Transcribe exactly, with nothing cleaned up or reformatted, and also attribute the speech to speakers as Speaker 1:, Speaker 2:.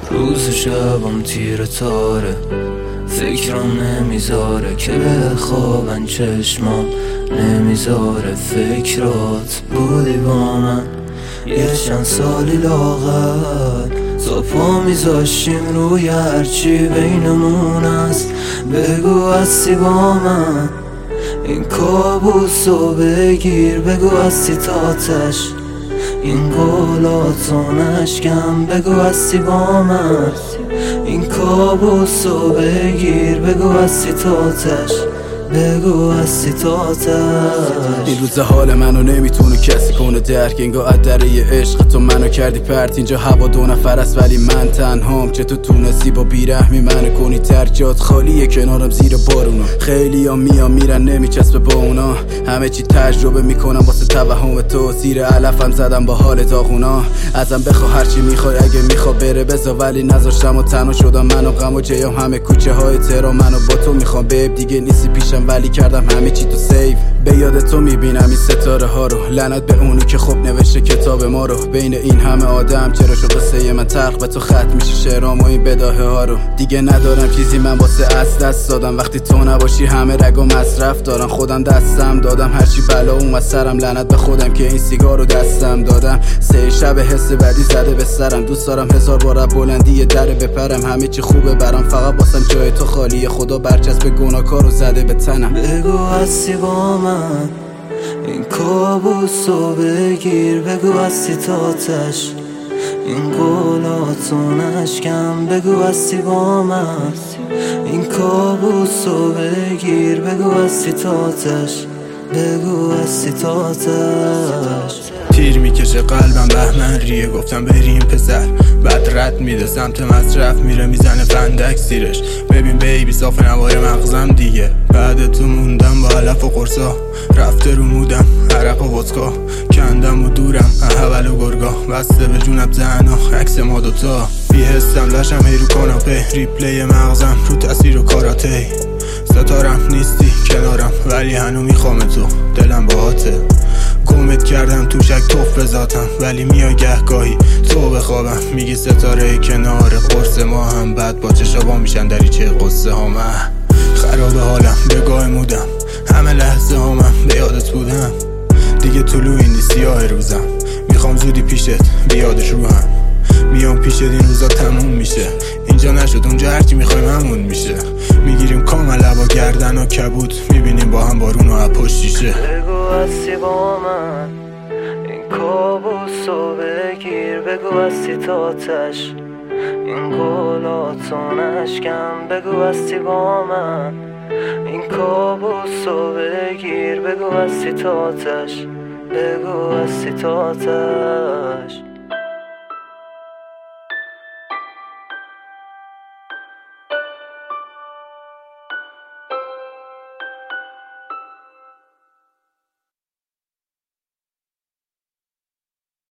Speaker 1: روز شبم تیر تاره، فکرم نمیذاره که به خوابن، چشمام نمیذاره فکرات بودی با من یه چند سالی لاغر. تا پا میذاشیم روی هرچی بینمون است، بگو هستی با من این کابوسو بگیر، بگو هستی تاتش این قولاتو نشکم، بگو هستی با من این کابوسو بگیر، بگو هستی تاتش بگو هستی تاتش.
Speaker 2: این روز حال منو نمیتونه کسی کنه درک، انگار عدره عشق تو منو کردی پرت. اینجا هوا دو نفر است ولی من تنهام، چه تو تونستی با بیرحمی منو کنی ترک. جات خالیه کنارم زیر بارونا، خیلی ها میان میرن نمیچسبه با اونا. همه چی تجربه میکنم واسه توهم تو، زیر علفم زدم با حال داغونا. ازم بخوا هرچی میخوای اگه میخوا بره بزا، ولی نذاشتم و تنها شدم من و غم و جیام. همه کوچه های تهران منو با تو میخوام، بیب دیگه نیستی پیشم ولی کردم همه چی تو سیف. به یاد تو میبینم این ستاره ها رو، لعنت به اونی که خوب نوشته کتاب ما رو. بین این همه آدم چرا شد قصه من تلخ، به تو ختم میشه شعرام و این بداهه ها رو. دیگه ندارم چیزی من واسه از دست دادم، وقتی تو نباشی همه رگو مصرف دارن. خودم دستم دادم هرچی بلا اومد سرم، لعنت به خودم که این سیگار رو دستم دادم. سه شب حس بدی زده به سرم، دوست دارم هزار بار بلندی در بپرم. همه چی خوبه برام فقط واسم جای تو خالیه، خدا برچسب گناهکارو زده به تنم.
Speaker 1: بگو هستی با من این کابوسو بگیر، بگو هستی تاتش این قولاتو نشکم، بگو هستی با من این کابوسو بگیر، بگو هستی تاتش بگو هستی تاتش.
Speaker 3: تیر میکشه قلبم بهمن ریه، گفتم بریم پسر بعد رد میده سمت مصرف میره، میزنه فندک زیرش. ببین بیبی صاف نوای مغزم دیگه، بعد تو موندم با علف و قرصا. رفته رو مودم عرق و ودکا، کندم و دورم احول و گرگا. بسته به جونم زنا عکس ما دوتا، بی حسم لشم هی رو کاناپه. ریپلی مغزم رو تاثیر و کاراته، ستارم نیستی کنارم ولی هنو میخوام تو، دلم باهاته. گمت کردم تو شک توف ذاتم، ولی میای گهگاهی تو بخوابم. میگی ستاره کنار قرص ما هم، بعد با چشابا میشن دریچه قصه ها. من خراب حالم بگاه مودم، همه لحظه ها من به یادت بودم. دیگه طلوعی نیست سیاه روزم، میخوام زودی پیشت بیادش رو هم. میام پیشت این روزا تموم میشه، اینجا نشد اونجا هرچی میخوایم همون میشه. میگیریم کامل لبا گردن و کبود، میبینیم با هم بارون و پشت شیشه.
Speaker 1: بگو هستی با من این کابوسو بگیر، بگو هستی تاتش این قولاتو نشکم، بگو هستی با من این کابوسو بگیر، بگو هستی تاتش بگو هستی تاتش.